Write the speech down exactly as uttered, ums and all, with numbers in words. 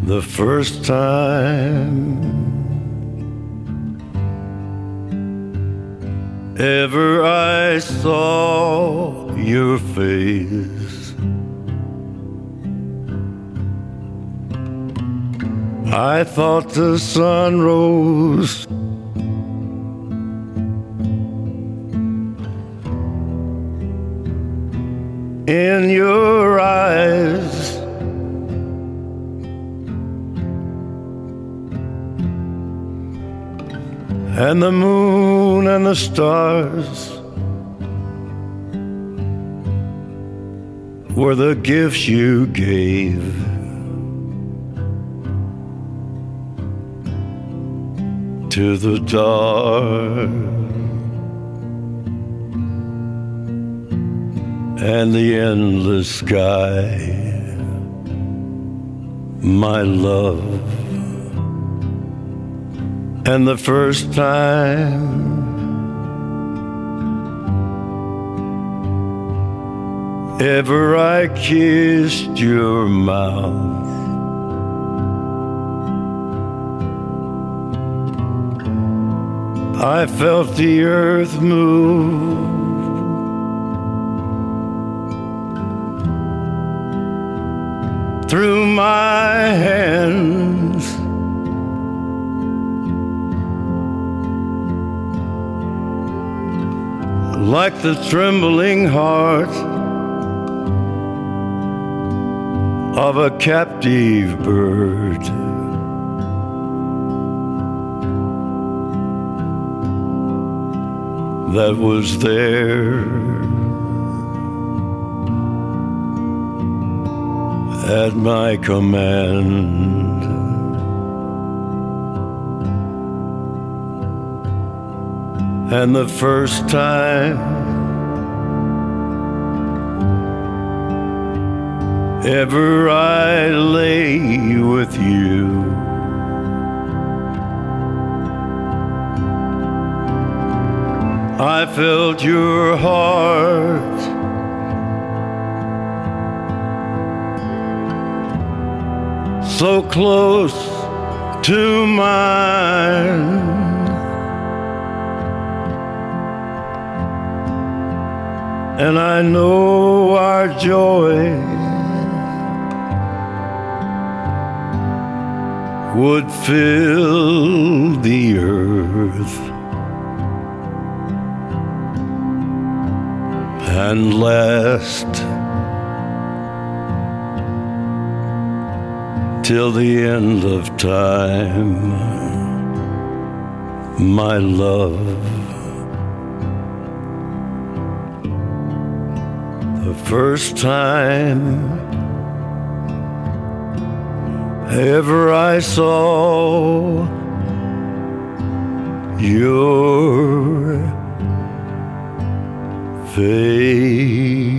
the first time ever I saw your face, I thought the sun rose in your eyes, and the moon and the stars were the gifts you gave to the dark and the endless sky, my love. And the first time ever I kissed your mouth, I felt the earth move through my hands, like the trembling heart of a captive bird. That was there at my command. And the first time ever I lay with you, I felt your heart so close to mine, and I know our joy would fill the earth and last till the end of time, my love. The first time ever I saw your face.